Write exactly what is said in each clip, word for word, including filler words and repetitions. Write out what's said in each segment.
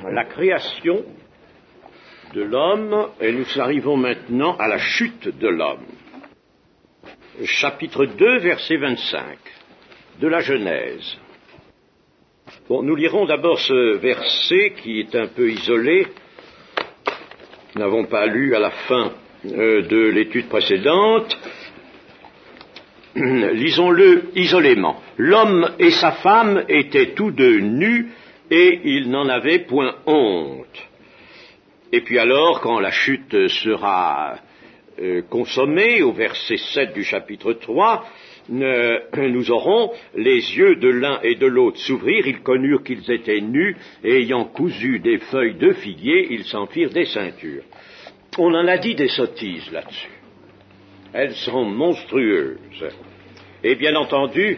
la création de l'homme, et nous arrivons maintenant à la chute de l'homme. Chapitre deux, verset vingt-cinq, de la Genèse. Bon, nous lirons d'abord ce verset qui est un peu isolé. Nous n'avons pas lu à la fin euh, de l'étude précédente. Lisons-le isolément. L'homme et sa femme étaient tous deux nus et ils n'en avaient point honte. Et puis alors, quand la chute sera euh, consommée, au verset sept du chapitre trois, euh, nous aurons les yeux de l'un et de l'autre s'ouvrir, ils connurent qu'ils étaient nus, et ayant cousu des feuilles de figuier, ils s'en firent des ceintures. On en a dit des sottises là-dessus. Elles sont monstrueuses. Et bien entendu,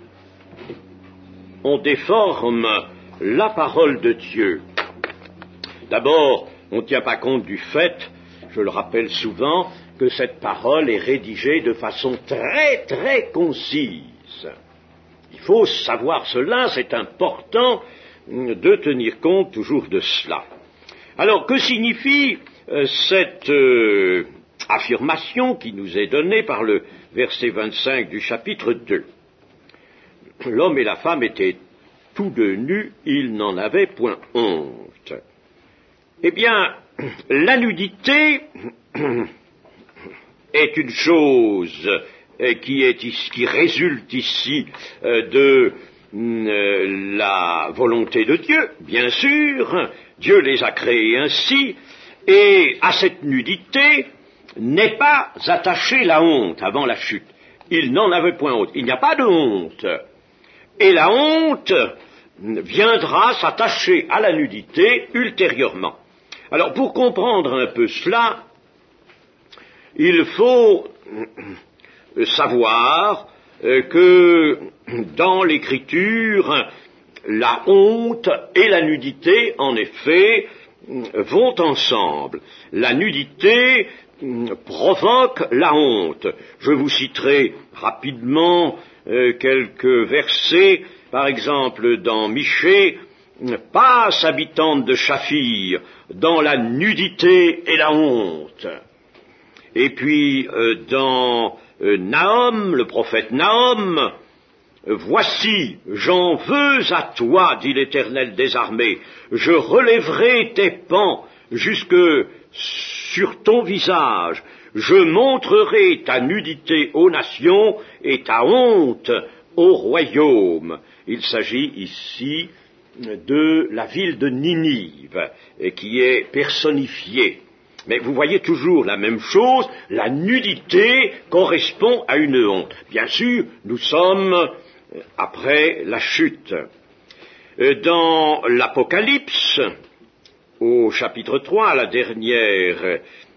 on déforme la parole de Dieu. D'abord, on ne tient pas compte du fait, je le rappelle souvent, que cette parole est rédigée de façon très très concise. Il faut savoir cela, c'est important de tenir compte toujours de cela. Alors, que signifie euh, cette euh, affirmation qui nous est donnée par le verset vingt-cinq du chapitre deux? L'homme et la femme étaient tous deux nus, ils n'en avaient point honte. Eh bien, la nudité est une chose qui, est, qui résulte ici de la volonté de Dieu, bien sûr. Dieu les a créés ainsi, et à cette nudité n'est pas attachée la honte avant la chute. Il n'en avait point honte. Il n'y a pas de honte. Et la honte viendra s'attacher à la nudité ultérieurement. Alors, pour comprendre un peu cela, il faut savoir que dans l'Écriture, la honte et la nudité, en effet, vont ensemble. La nudité provoque la honte. Je vous citerai rapidement euh, quelques versets, par exemple dans Michée, « Passe, habitante de Shaphir, dans la nudité et la honte. » Et puis euh, dans euh, Nahum, le prophète Nahum, « Voici, j'en veux à toi, dit l'Éternel des armées, je relèverai tes pans jusque sur ton visage, je montrerai ta nudité aux nations et ta honte au royaume. » Il s'agit ici de la ville de Ninive, qui est personnifiée. Mais vous voyez toujours la même chose, la nudité correspond à une honte. Bien sûr, nous sommes après la chute. Dans l'Apocalypse, au chapitre trois, la dernière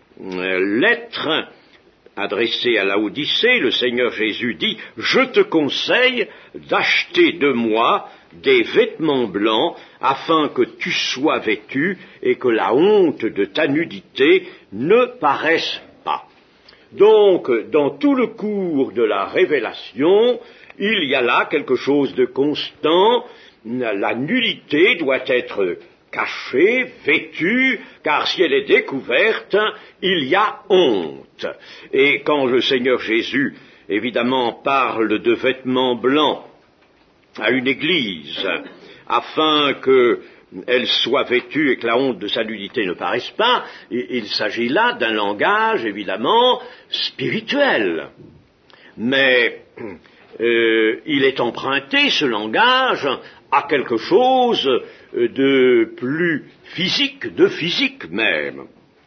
lettre adressée à Laodicée, le Seigneur Jésus dit « Je te conseille d'acheter de moi des vêtements blancs afin que tu sois vêtu et que la honte de ta nudité ne paraisse pas. » Donc, dans tout le cours de la révélation, il y a là quelque chose de constant. La nudité doit être cachée, vêtue, car si elle est découverte, il y a honte. Et quand le Seigneur Jésus, évidemment, parle de vêtements blancs à une église, afin qu'elle soit vêtue et que la honte de sa nudité ne paraisse pas, il s'agit là d'un langage, évidemment, spirituel. Mais euh, il est emprunté, ce langage, à quelque chose de plus physique, de physique même.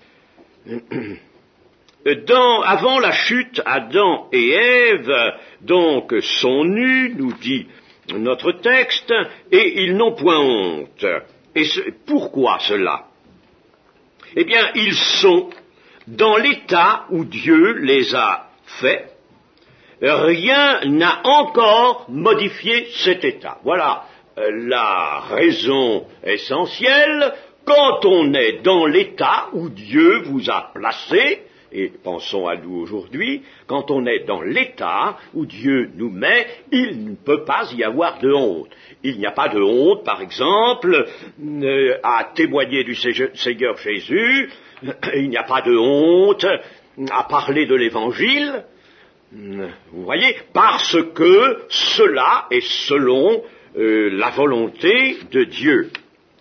Dans, avant la chute, Adam et Ève, donc, sont nus, nous dit notre texte, et ils n'ont point honte. Et ce, pourquoi cela? Eh bien, ils sont dans l'état où Dieu les a faits. Rien n'a encore modifié cet état. Voilà la raison essentielle. Quand on est dans l'état où Dieu vous a placé, Et pensons à nous aujourd'hui, quand on est dans l'état où Dieu nous met, il ne peut pas y avoir de honte. Il n'y a pas de honte, par exemple, euh, à témoigner du Seigneur Jésus, il n'y a pas de honte à parler de l'Évangile, vous voyez, parce que cela est selon euh, la volonté de Dieu.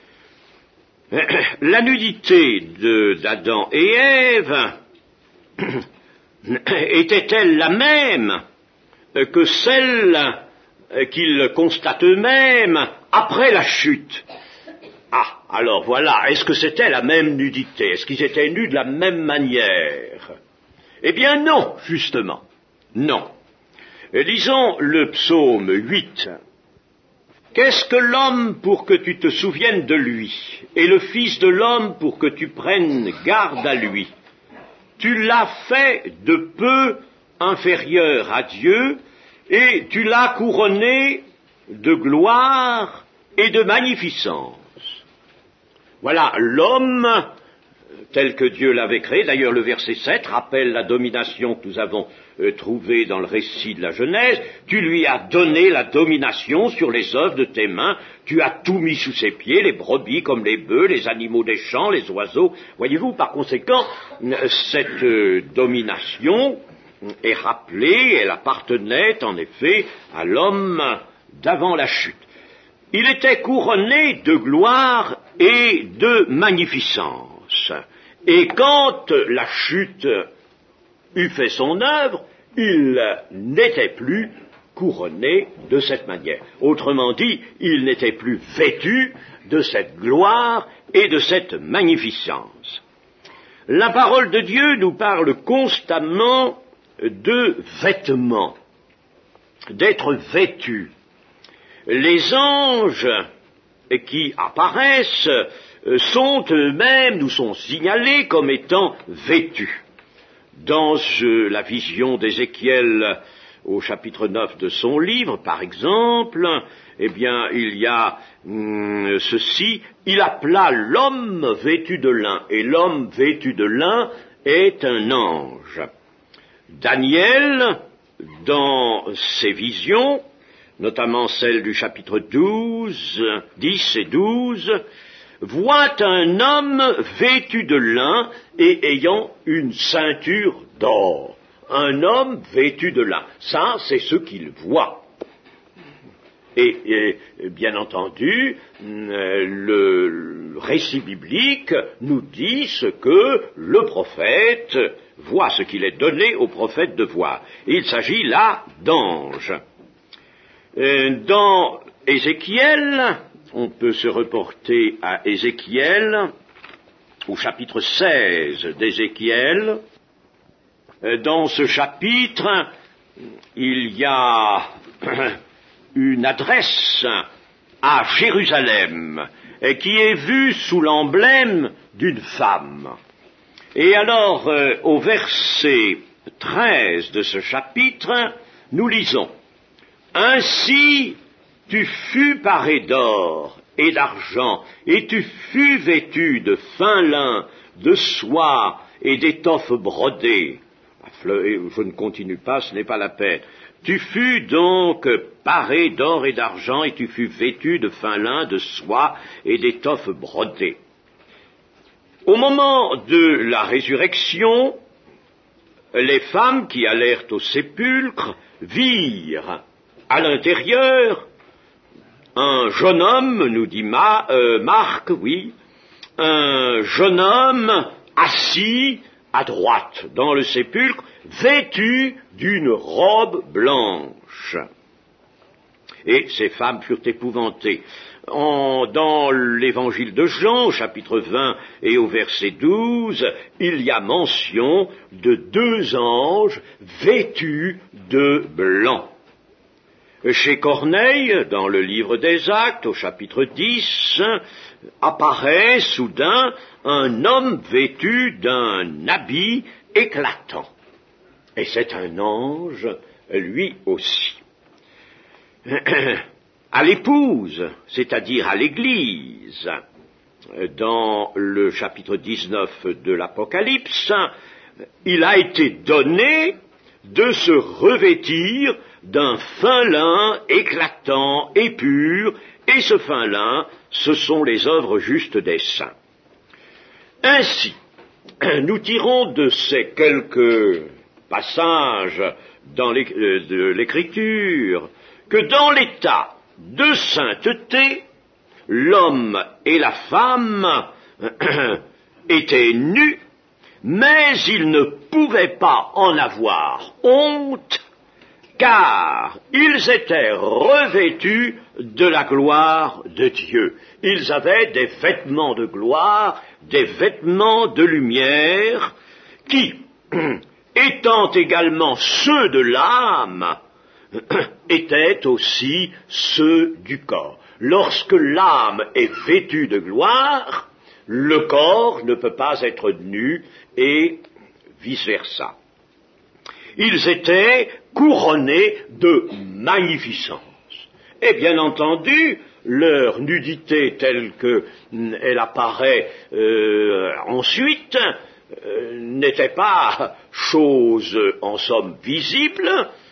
La nudité d'Adam et Ève était-elle la même que celle qu'ils constatent eux-mêmes après la chute? Ah, alors voilà, est-ce que c'était la même nudité? Est-ce qu'ils étaient nus de la même manière? Eh bien non, justement, non. Lisons le psaume huit. Qu'est-ce que l'homme pour que tu te souviennes de lui, et le Fils de l'homme pour que tu prennes garde à lui? Tu l'as fait de peu inférieur à Dieu, et tu l'as couronné de gloire et de magnificence. Voilà l'homme tel que Dieu l'avait créé. D'ailleurs, le verset sept rappelle la domination que nous avons euh, trouvée dans le récit de la Genèse. Tu lui as donné la domination sur les œuvres de tes mains. Tu as tout mis sous ses pieds, les brebis comme les bœufs, les animaux des champs, les oiseaux. Voyez-vous, par conséquent, cette euh, domination est rappelée, elle appartenait en effet à l'homme d'avant la chute. Il était couronné de gloire et de magnificence. Et quand la chute eut fait son œuvre, il n'était plus couronné de cette manière. Autrement dit, il n'était plus vêtu de cette gloire et de cette magnificence. La parole de Dieu nous parle constamment de vêtements, d'être vêtus. Les anges qui apparaissent sont eux-mêmes, nous sont signalés comme étant vêtus. Dans euh, la vision d'Ézéchiel au chapitre neuf de son livre, par exemple, eh bien, il y a hum, ceci, il appela l'homme vêtu de lin, et l'homme vêtu de lin est un ange. Daniel, dans ses visions, notamment celle du chapitre douze, dix et douze, voit un homme vêtu de lin et ayant une ceinture d'or. Un homme vêtu de lin. Ça, c'est ce qu'il voit. Et, et bien entendu, le, le récit biblique nous dit ce que le prophète voit, ce qu'il est donné au prophète de voir. Il s'agit là d'anges. Dans Ézéchiel, on peut se reporter à Ézéchiel, au chapitre seize d'Ézéchiel. Dans ce chapitre, il y a une adresse à Jérusalem qui est vue sous l'emblème d'une femme. Et alors, au verset treize de ce chapitre, nous lisons « Ainsi tu fus paré d'or et d'argent, et tu fus vêtu de fin lin, de soie et d'étoffe brodée. » Je ne continue pas, ce n'est pas la peine. « Tu fus donc paré d'or et d'argent, et tu fus vêtu de fin lin, de soie et d'étoffe brodée. » Au moment de la résurrection, les femmes qui allèrent au sépulcre virent à l'intérieur un jeune homme, nous dit Ma, euh, Marc, oui, un jeune homme assis à droite dans le sépulcre, vêtu d'une robe blanche. Et ces femmes furent épouvantées. En, dans l'évangile de Jean, au chapitre vingt et au verset douze, il y a mention de deux anges vêtus de blanc. Chez Corneille, dans le livre des Actes, au chapitre dix, apparaît soudain un homme vêtu d'un habit éclatant. Et c'est un ange, lui aussi. À l'épouse, c'est-à-dire à l'Église, dans le chapitre dix-neuf de l'Apocalypse, il a été donné de se revêtir d'un fin lin éclatant et pur, et ce fin lin, ce sont les œuvres justes des saints. Ainsi, nous tirons de ces quelques passages dans de l'Écriture que dans l'état de sainteté, l'homme et la femme étaient nus, mais ils ne pouvaient pas en avoir honte, car ils étaient revêtus de la gloire de Dieu. Ils avaient des vêtements de gloire, des vêtements de lumière, qui, étant également ceux de l'âme, étaient aussi ceux du corps. Lorsque l'âme est vêtue de gloire, le corps ne peut pas être nu et vice-versa. Ils étaient couronnés de magnificence. Et bien entendu, leur nudité telle qu'elle apparaît euh, ensuite euh, n'était pas chose en somme visible,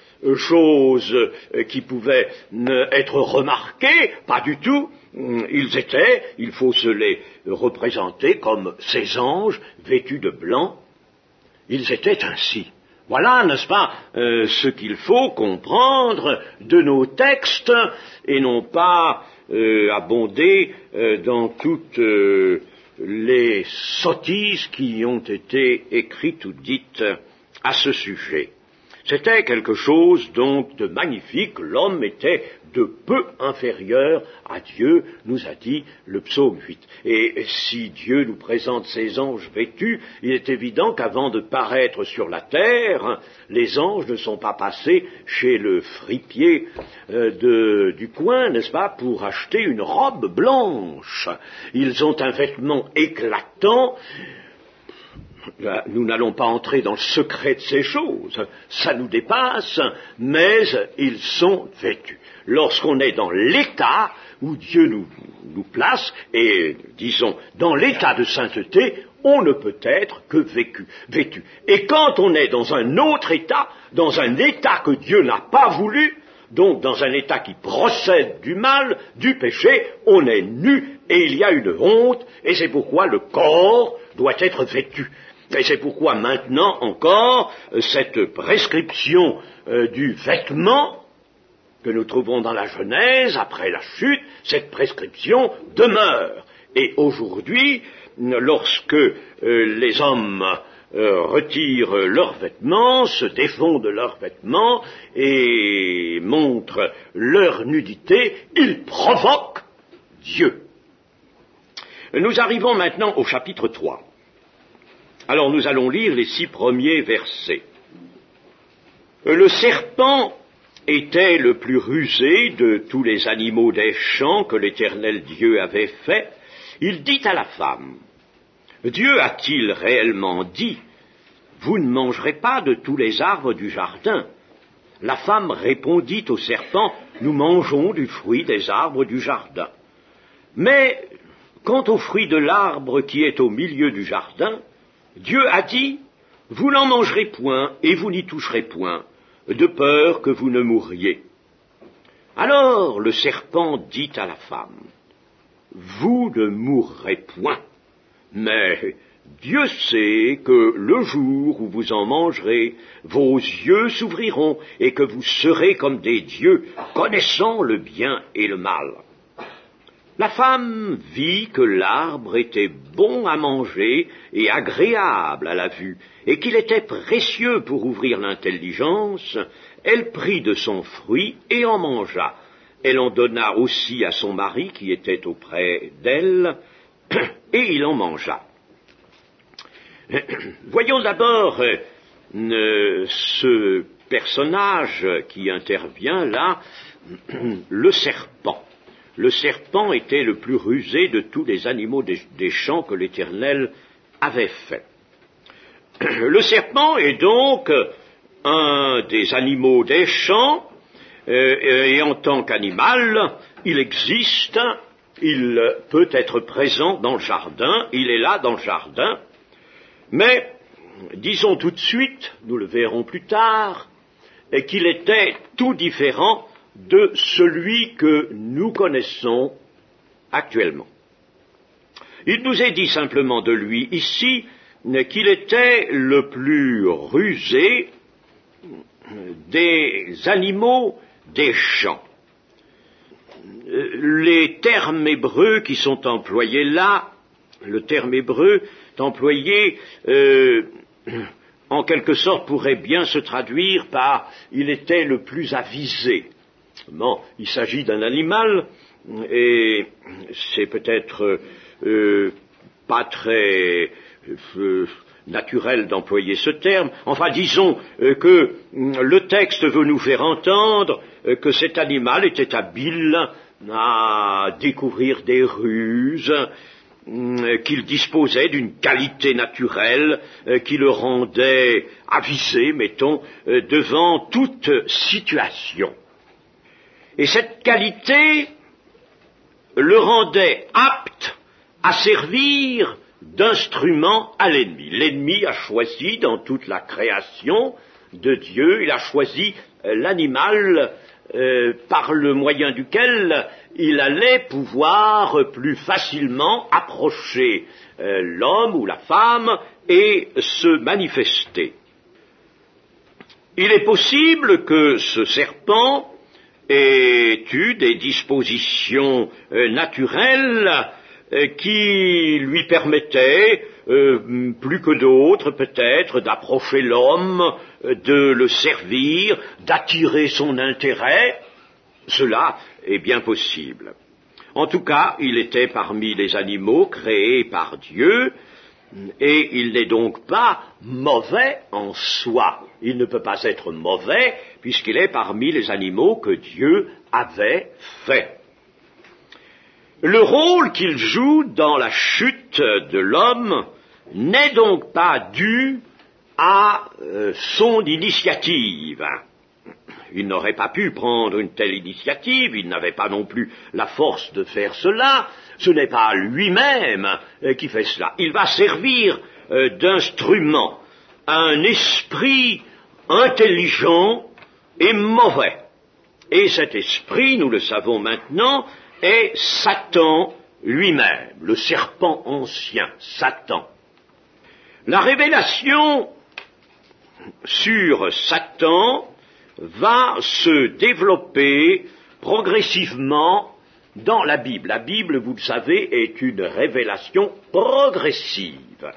chose qui pouvait être remarquée, pas du tout. Ils étaient, il faut se les représenter comme ces anges vêtus de blanc. Ils étaient ainsi. Voilà, n'est-ce pas, euh, ce qu'il faut comprendre de nos textes et non pas euh, abonder euh, dans toutes euh, les sottises qui ont été écrites ou dites à ce sujet. C'était quelque chose donc de magnifique. L'homme était de peu inférieur à Dieu, nous a dit le psaume huit. Et si Dieu nous présente ces anges vêtus, il est évident qu'avant de paraître sur la terre, les anges ne sont pas passés chez le fripier euh, de, du coin, n'est-ce pas, pour acheter une robe blanche. Ils ont un vêtement éclatant. Nous n'allons pas entrer dans le secret de ces choses, ça nous dépasse, mais ils sont vêtus. Lorsqu'on est dans l'état où Dieu nous, nous place, et disons dans l'état de sainteté, on ne peut être que vécu, vêtu. Et quand on est dans un autre état, dans un état que Dieu n'a pas voulu, donc dans un état qui procède du mal, du péché, on est nu et il y a une honte, et c'est pourquoi le corps doit être vêtu. Et c'est pourquoi maintenant encore, cette prescription euh, du vêtement que nous trouvons dans la Genèse, après la chute, cette prescription demeure. Et aujourd'hui, lorsque euh, les hommes euh, retirent leurs vêtements, se défont de leurs vêtements et montrent leur nudité, ils provoquent Dieu. Nous arrivons maintenant au chapitre trois. Alors nous allons lire les six premiers versets. Le serpent était le plus rusé de tous les animaux des champs que l'Éternel Dieu avait fait. Il dit à la femme, « Dieu a-t-il réellement dit, vous ne mangerez pas de tous les arbres du jardin ?» La femme répondit au serpent, « Nous mangeons du fruit des arbres du jardin. Mais quant au fruit de l'arbre qui est au milieu du jardin, Dieu a dit, vous n'en mangerez point et vous n'y toucherez point, de peur que vous ne mouriez. Alors le serpent dit à la femme, vous ne mourrez point, mais Dieu sait que le jour où vous en mangerez, vos yeux s'ouvriront et que vous serez comme des dieux, connaissant le bien et le mal. La femme vit que l'arbre était bon à manger et agréable à la vue, et qu'il était précieux pour ouvrir l'intelligence. Elle prit de son fruit et en mangea. Elle en donna aussi à son mari qui était auprès d'elle, et il en mangea. Voyons d'abord euh, ce personnage qui intervient là, le serpent. Le serpent était le plus rusé de tous les animaux des, des champs que l'Éternel avait fait. Le serpent est donc un des animaux des champs, euh, et en tant qu'animal, il existe, il peut être présent dans le jardin, il est là dans le jardin, mais disons tout de suite, nous le verrons plus tard, qu'il était tout différent de celui que nous connaissons actuellement. Il nous est dit simplement de lui ici qu'il était le plus rusé des animaux des champs. Les termes hébreux qui sont employés là, le terme hébreu est employé euh, en quelque sorte pourrait bien se traduire par « il était le plus avisé ». Bon, il s'agit d'un animal et c'est peut-être euh, pas très euh, naturel d'employer ce terme. Enfin, disons euh, que le texte veut nous faire entendre euh, que cet animal était habile à découvrir des ruses, euh, qu'il disposait d'une qualité naturelle euh, qui le rendait avisé, mettons, euh, devant toute situation. Et cette qualité le rendait apte à servir d'instrument à l'ennemi. L'ennemi a choisi dans toute la création de Dieu, il a choisi euh, l'animal euh, par le moyen duquel il allait pouvoir plus facilement approcher euh, l'homme ou la femme et se manifester. Il est possible que ce serpent ait eu des dispositions euh, naturelles euh, qui lui permettaient, euh, plus que d'autres peut-être, d'approcher l'homme, euh, de le servir, d'attirer son intérêt. Cela est bien possible. En tout cas, il était parmi les animaux créés par Dieu, et il n'est donc pas mauvais en soi. Il ne peut pas être mauvais puisqu'il est parmi les animaux que Dieu avait faits. Le rôle qu'il joue dans la chute de l'homme n'est donc pas dû à euh, son initiative. Il n'aurait pas pu prendre une telle initiative, il n'avait pas non plus la force de faire cela, ce n'est pas lui-même euh, qui fait cela. Il va servir euh, d'instrument à un esprit intelligent et mauvais. Et cet esprit, nous le savons maintenant, est Satan lui-même, le serpent ancien, Satan. La révélation sur Satan va se développer progressivement dans la Bible. La Bible, vous le savez, est une révélation progressive.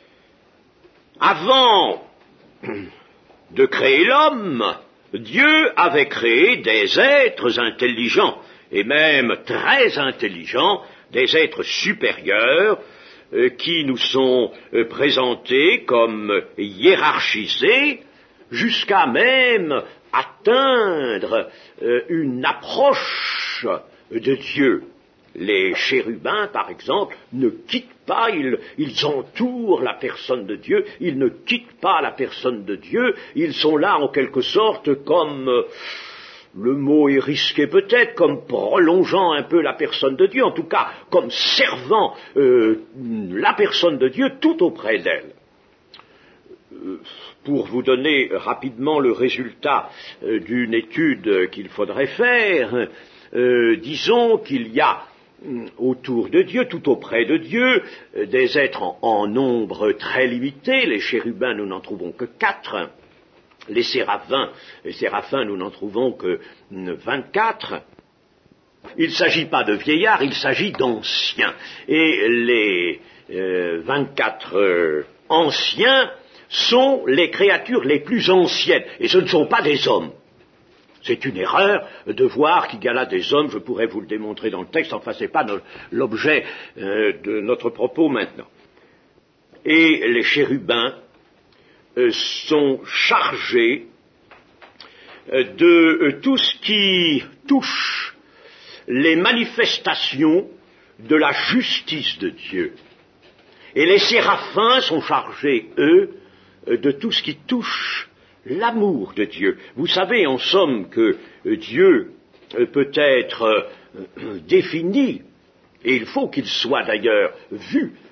Avant de créer l'homme, Dieu avait créé des êtres intelligents, et même très intelligents, des êtres supérieurs, euh, qui nous sont euh, présentés comme hiérarchisés, jusqu'à même atteindre euh, une approche de Dieu. Les chérubins, par exemple, ne quittent pas, ils, ils entourent la personne de Dieu, ils ne quittent pas la personne de Dieu, ils sont là en quelque sorte comme, euh, le mot est risqué peut-être, comme prolongeant un peu la personne de Dieu, en tout cas comme servant euh, la personne de Dieu tout auprès d'elle. Euh, pour vous donner rapidement le résultat euh, d'une étude qu'il faudrait faire, euh, disons qu'il y a autour de Dieu, tout auprès de Dieu, des êtres en, en nombre très limité. Les chérubins, nous n'en trouvons que quatre. Les séraphins, les séraphins, nous n'en trouvons que vingt-quatre. Il ne s'agit pas de vieillards, il s'agit d'anciens. Et les euh, vingt-quatre euh, anciens sont les créatures les plus anciennes. Et ce ne sont pas des hommes. C'est une erreur de voir qu'il y a là des hommes, je pourrais vous le démontrer dans le texte, enfin ce n'est pas no- l'objet euh, de notre propos maintenant. Et les chérubins euh, sont chargés euh, de euh, tout ce qui touche les manifestations de la justice de Dieu. Et les séraphins sont chargés, eux, euh, de tout ce qui touche l'amour de Dieu. Vous savez en somme que Dieu peut être défini, et il faut qu'il soit d'ailleurs vu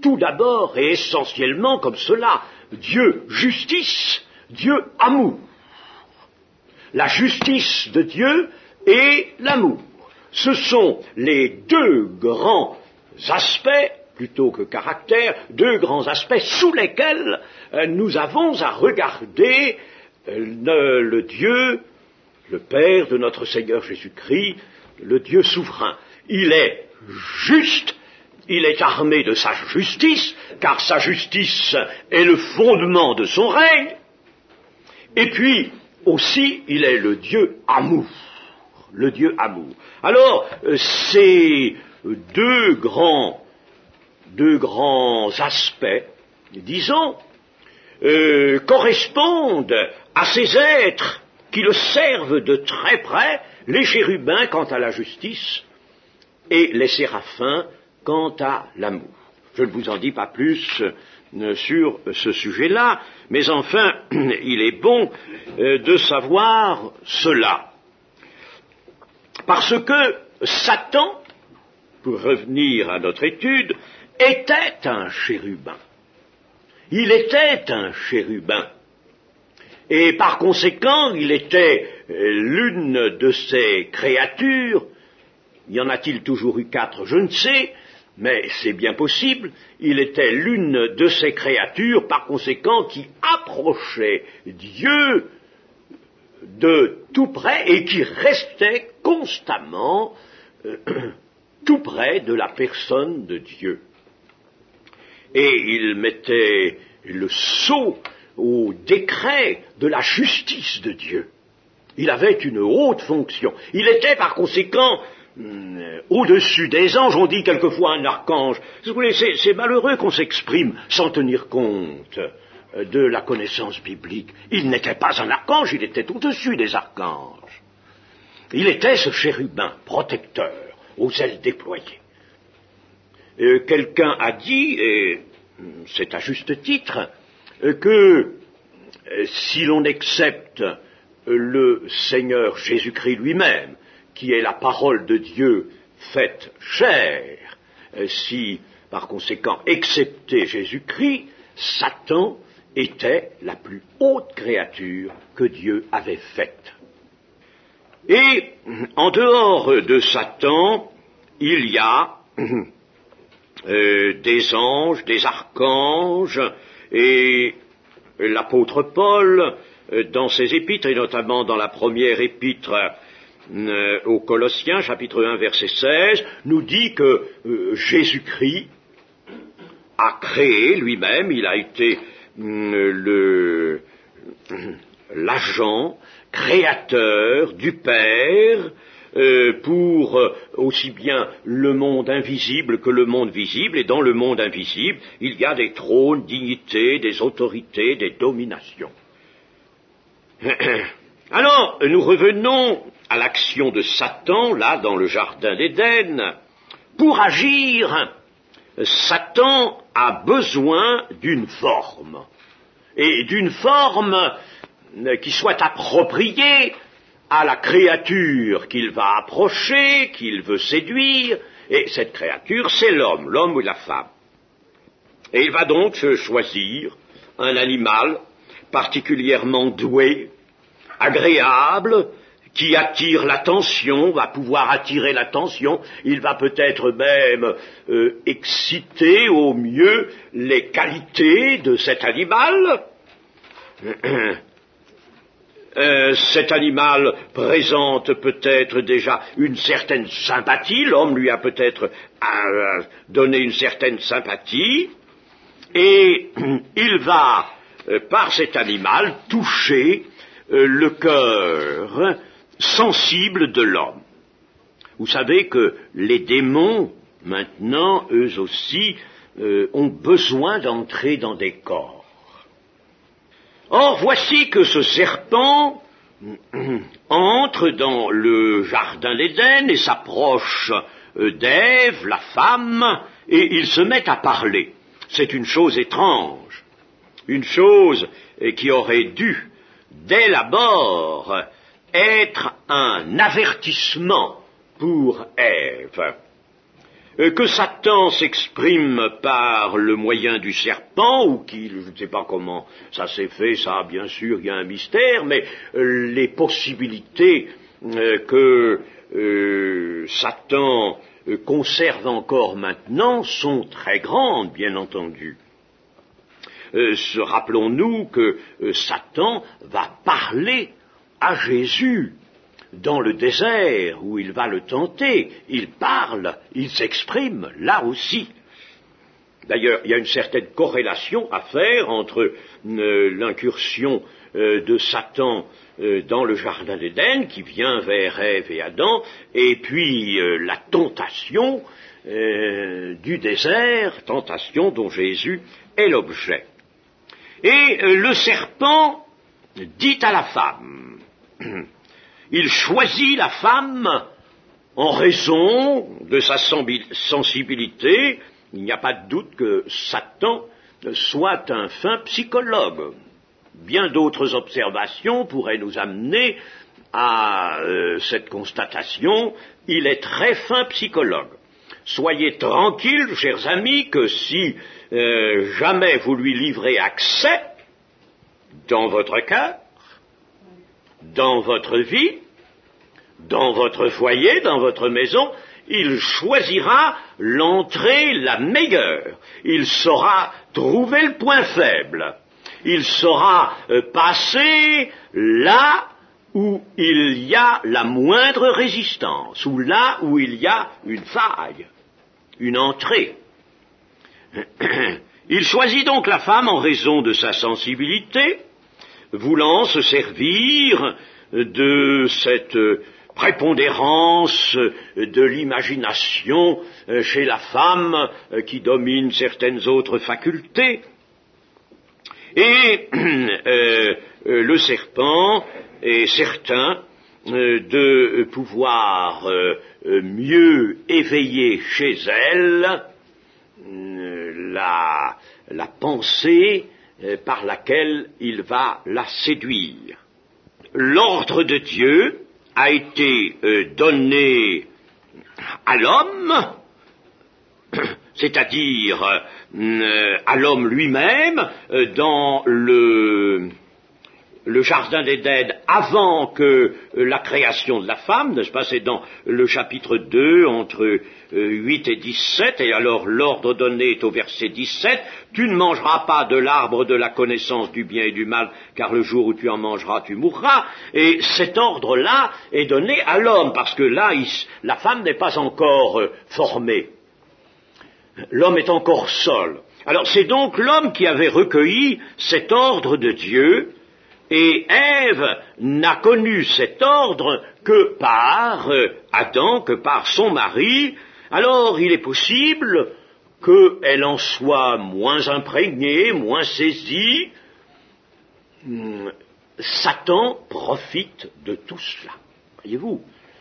tout d'abord et essentiellement comme cela. Dieu justice, Dieu amour. La justice de Dieu et l'amour. Ce sont les deux grands aspects, plutôt que caractères, deux grands aspects sous lesquels euh, nous avons à regarder euh, le, le Dieu, le Père de notre Seigneur Jésus-Christ, le Dieu souverain. Il est juste, il est armé de sa justice, car sa justice est le fondement de son règne, et puis aussi il est le Dieu amour, le Dieu amour. Alors, euh, ces deux grands, deux grands aspects, disons, euh, correspondent à ces êtres qui le servent de très près, les chérubins quant à la justice et les séraphins quant à l'amour. Je ne vous en dis pas plus euh, sur ce sujet-là, mais enfin, il est bon euh, de savoir cela. Parce que Satan, pour revenir à notre étude, était un chérubin. Il était un chérubin. Et par conséquent, il était l'une de ces créatures, y en a-t-il toujours eu quatre, je ne sais, mais c'est bien possible, il était l'une de ces créatures, par conséquent, qui approchait Dieu de tout près et qui restait constamment euh, tout près de la personne de Dieu. Et il mettait le sceau au décret de la justice de Dieu. Il avait une haute fonction. Il était par conséquent euh, au-dessus des anges. On dit quelquefois un archange. Vous voulez, c'est, c'est malheureux qu'on s'exprime sans tenir compte euh, de la connaissance biblique. Il n'était pas un archange, il était au-dessus des archanges. Il était ce chérubin protecteur aux ailes déployées. Euh, quelqu'un a dit, et c'est à juste titre, euh, que euh, si l'on accepte euh, le Seigneur Jésus-Christ lui-même, qui est la parole de Dieu faite chair, euh, si par conséquent accepter Jésus-Christ, Satan était la plus haute créature que Dieu avait faite. Et en dehors de Satan, il y a euh, des anges, des archanges, et l'apôtre Paul, euh, dans ses épîtres, et notamment dans la première épître euh, aux Colossiens, chapitre un, verset seize, nous dit que euh, Jésus-Christ a créé lui-même, il a été euh, le, l'agent créateur du Père euh, pour euh, aussi bien le monde invisible que le monde visible, et dans le monde invisible, il y a des trônes, dignités, des autorités, des dominations. Alors, nous revenons à l'action de Satan, là, dans le jardin d'Éden. Pour agir, Satan a besoin d'une forme, et d'une forme qui soit appropriée à la créature qu'il va approcher, qu'il veut séduire, et cette créature, c'est l'homme, l'homme ou la femme. Et il va donc choisir un animal particulièrement doué, agréable, qui attire l'attention, va pouvoir attirer l'attention, il va peut-être même euh, exciter au mieux les qualités de cet animal. Euh, cet animal présente peut-être déjà une certaine sympathie, l'homme lui a peut-être euh, donné une certaine sympathie, et il va, euh, par cet animal, toucher euh, le cœur sensible de l'homme. Vous savez que les démons, maintenant, eux aussi, euh, ont besoin d'entrer dans des corps. Or, voici que ce serpent entre dans le jardin d'Éden et s'approche d'Ève, la femme, et il se met à parler. C'est une chose étrange, une chose qui aurait dû, dès l'abord, être un avertissement pour Ève. euh, que Satan s'exprime par le moyen du serpent, ou qu'il, je ne sais pas comment ça s'est fait, ça bien sûr il y a un mystère, mais euh, les possibilités euh, que euh, Satan euh, conserve encore maintenant sont très grandes, bien entendu. Euh, rappelons-nous que euh, Satan va parler à Jésus dans le désert où il va le tenter. Il parle, il s'exprime là aussi. D'ailleurs, il y a une certaine corrélation à faire entre euh, l'incursion euh, de Satan euh, dans le jardin d'Éden, qui vient vers Ève et Adam, et puis euh, la tentation euh, du désert, tentation dont Jésus est l'objet. Et euh, le serpent dit à la femme, il choisit la femme en raison de sa sensibilité. Il n'y a pas de doute que Satan soit un fin psychologue. Bien d'autres observations pourraient nous amener à euh, cette constatation. Il est très fin psychologue. Soyez tranquilles, chers amis, que si euh, jamais vous lui livrez accès dans votre cœur, dans votre vie, dans votre foyer, dans votre maison, il choisira l'entrée la meilleure. Il saura trouver le point faible. Il saura euh, passer là où il y a la moindre résistance, ou là où il y a une faille, une entrée. Il choisit donc la femme en raison de sa sensibilité, voulant se servir de cette prépondérance de l'imagination chez la femme qui domine certaines autres facultés. Et euh, le serpent est certain euh, de pouvoir euh, mieux éveiller chez elle euh, la, la pensée euh, par laquelle il va la séduire. L'ordre de Dieu a été euh, donné à l'homme, c'est-à-dire euh, à l'homme lui-même, euh, dans le, le jardin d'Éden, avant que euh, la création de la femme, n'est-ce pas, c'est dans le chapitre deux, entre euh, huit et dix-sept, et alors l'ordre donné est au verset dix-sept, tu ne mangeras pas de l'arbre de la connaissance du bien et du mal, car le jour où tu en mangeras, tu mourras, et cet ordre-là est donné à l'homme, parce que là, il, la femme n'est pas encore euh, formée. L'homme est encore seul. Alors c'est donc l'homme qui avait recueilli cet ordre de Dieu, et Ève n'a connu cet ordre que par euh, Adam, que par son mari. Alors il est possible qu'elle en soit moins imprégnée, moins saisie. Hum, Satan profite de tout cela. Voyez-vous,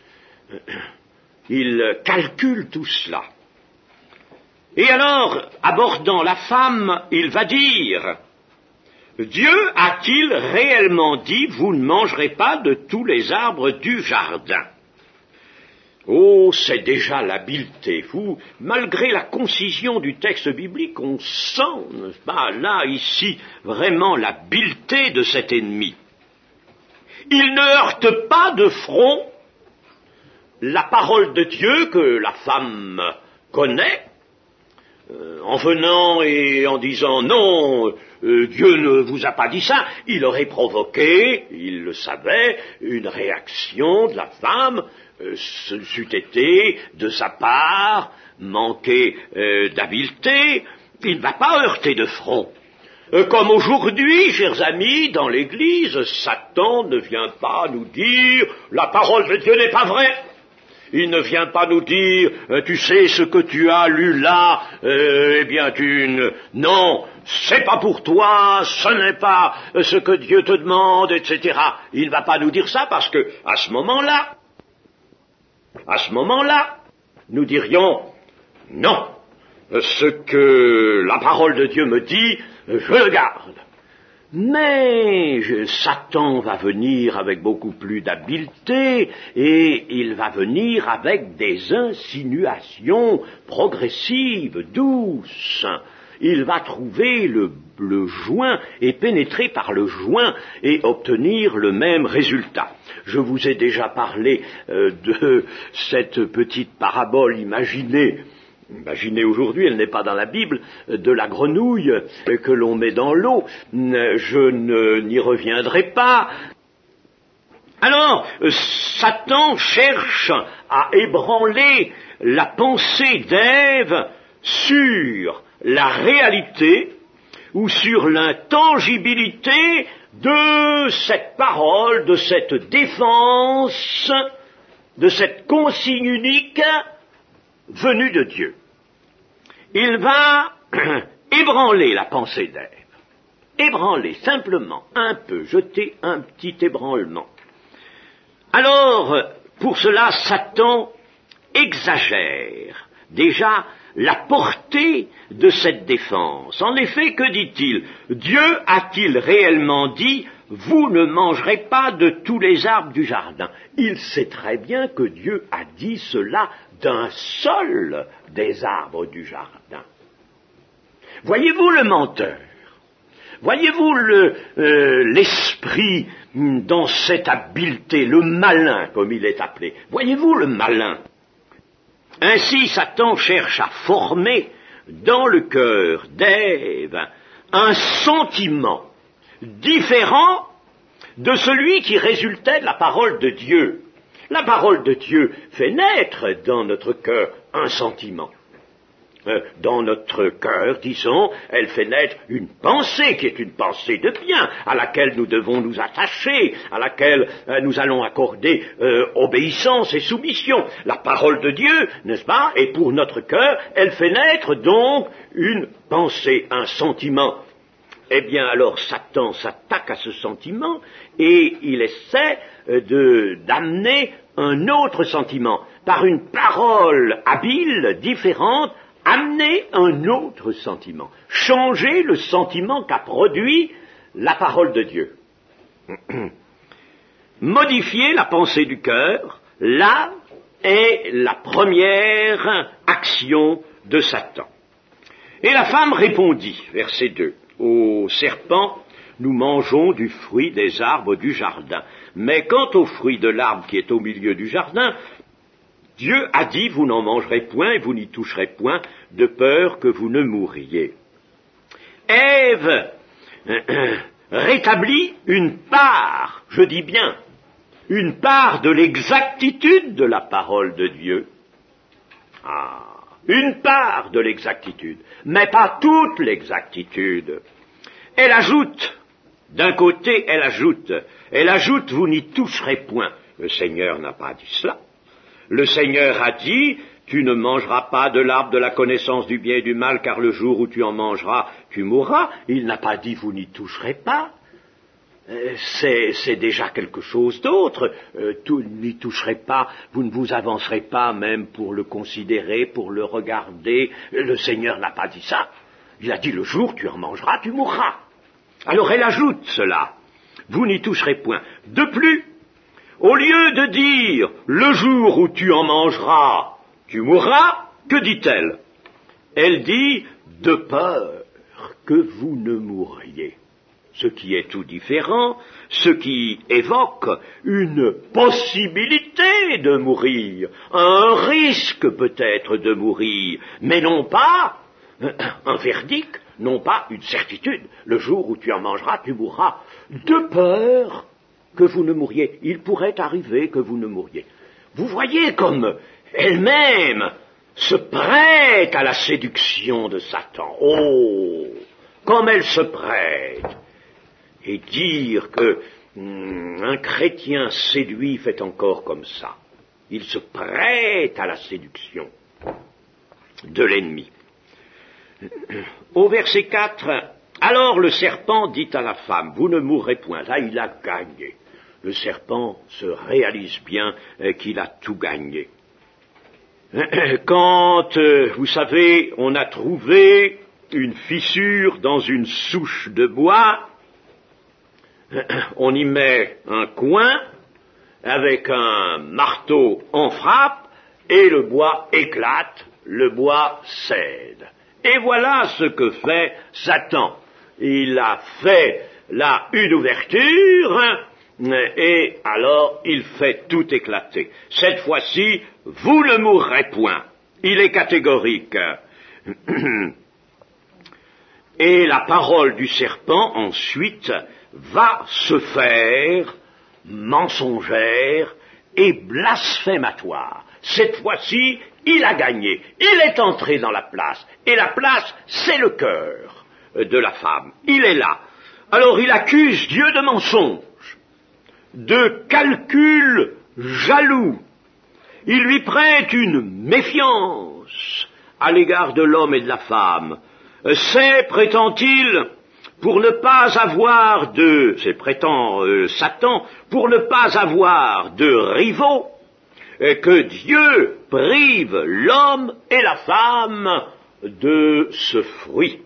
il calcule tout cela. Et alors, abordant la femme, il va dire, Dieu a-t-il réellement dit, vous ne mangerez pas de tous les arbres du jardin? Oh, c'est déjà l'habileté. Vous, malgré la concision du texte biblique, on sent, n'est-ce pas, là, ici, vraiment l'habileté de cet ennemi. Il ne heurte pas de front la parole de Dieu que la femme connaît, Euh, en venant et en disant non, euh, Dieu ne vous a pas dit ça, il aurait provoqué, il le savait, une réaction de la femme, euh, ce c'eût été de sa part manqué euh, d'habileté. Il ne va pas heurter de front. Euh, comme aujourd'hui, chers amis, dans l'Église, Satan ne vient pas nous dire la parole de Dieu n'est pas vraie. Il ne vient pas nous dire, euh, tu sais ce que tu as lu là, euh, eh bien tu ne... Non, c'est pas pour toi, ce n'est pas euh, ce que Dieu te demande, et cetera. Il ne va pas nous dire ça parce que, à ce moment-là, à ce moment-là, nous dirions, non, ce que la parole de Dieu me dit, je le garde. Mais je, Satan va venir avec beaucoup plus d'habileté et il va venir avec des insinuations progressives, douces. Il va trouver le, le joint et pénétrer par le joint et obtenir le même résultat. Je vous ai déjà parlé euh, de cette petite parabole imaginée. Imaginez aujourd'hui, elle n'est pas dans la Bible, de la grenouille que l'on met dans l'eau. Je ne, n'y reviendrai pas. Alors, Satan cherche à ébranler la pensée d'Ève sur la réalité ou sur l'intangibilité de cette parole, de cette défense, de cette consigne unique venu de Dieu. Il va ébranler la pensée d'Ève. Ébranler, simplement, un peu, jeter un petit ébranlement. Alors, pour cela, Satan exagère déjà la portée de cette défense. En effet, que dit-il? Dieu a-t-il réellement dit « Vous ne mangerez pas de tous les arbres du jardin ». Il sait très bien que Dieu a dit cela d'un seul des arbres du jardin. Voyez-vous le menteur? Voyez-vous le, euh, l'esprit dans cette habileté, le malin comme il est appelé? Voyez-vous le malin? Ainsi Satan cherche à former dans le cœur d'Ève un sentiment différent de celui qui résultait de la parole de Dieu. La parole de Dieu fait naître dans notre cœur un sentiment. Euh, dans notre cœur, disons, elle fait naître une pensée qui est une pensée de bien, à laquelle nous devons nous attacher, à laquelle euh, nous allons accorder euh, obéissance et soumission. La parole de Dieu, n'est-ce pas? Et pour notre cœur, elle fait naître donc une pensée, un sentiment. Eh bien alors Satan s'attaque à ce sentiment et il essaie de, d'amener un autre sentiment. Par une parole habile, différente, amener un autre sentiment. Changer le sentiment qu'a produit la parole de Dieu. Modifier la pensée du cœur, là est la première action de Satan. Et la femme répondit, verset deux. Au serpent, nous mangeons du fruit des arbres du jardin. Mais quant au fruit de l'arbre qui est au milieu du jardin, Dieu a dit, vous n'en mangerez point et vous n'y toucherez point, de peur que vous ne mouriez. Ève euh, rétablit une part, je dis bien, une part de l'exactitude de la parole de Dieu. Ah, une part de l'exactitude, mais pas toute l'exactitude. Elle ajoute, d'un côté, elle ajoute, elle ajoute, vous n'y toucherez point. Le Seigneur n'a pas dit cela. Le Seigneur a dit, tu ne mangeras pas de l'arbre de la connaissance du bien et du mal, car le jour où tu en mangeras, tu mourras. Il n'a pas dit, vous n'y toucherez pas. C'est, c'est déjà quelque chose d'autre. Euh, vous n'y toucherez pas, vous ne vous avancerez pas même pour le considérer, pour le regarder. Le Seigneur n'a pas dit ça. Il a dit, le jour où tu en mangeras, tu mourras. Alors elle ajoute cela. Vous n'y toucherez point. De plus, au lieu de dire, le jour où tu en mangeras, tu mourras, que dit-elle? Elle dit, de peur que vous ne mourriez. Ce qui est tout différent, ce qui évoque une possibilité de mourir, un risque peut-être de mourir, mais non pas un verdict, non pas une certitude. Le jour où tu en mangeras, tu mourras. De peur que vous ne mouriez. Il pourrait arriver que vous ne mouriez. Vous voyez comme elle-même se prête à la séduction de Satan. Oh, comme elle se prête. Et dire que hum, un chrétien séduit fait encore comme ça. Il se prête à la séduction de l'ennemi. Au verset quatre, alors le serpent dit à la femme, vous ne mourrez point. Là, il a gagné. Le serpent se réalise bien qu'il a tout gagné. Quand, vous savez, on a trouvé une fissure dans une souche de bois, on y met un coin, avec un marteau on frappe, et le bois éclate, le bois cède. Et voilà ce que fait Satan. Il a fait là une ouverture, et alors il fait tout éclater. Cette fois-ci, vous ne mourrez point. Il est catégorique. Et la parole du serpent, ensuite, va se faire mensongère et blasphématoire. Cette fois-ci, il a gagné. Il est entré dans la place. Et la place, c'est le cœur de la femme. Il est là. Alors il accuse Dieu de mensonge, de calcul jaloux. Il lui prête une méfiance à l'égard de l'homme et de la femme. C'est, prétend-il, pour ne pas avoir de, c'est prétend euh, Satan, pour ne pas avoir de rivaux, que Dieu prive l'homme et la femme de ce fruit.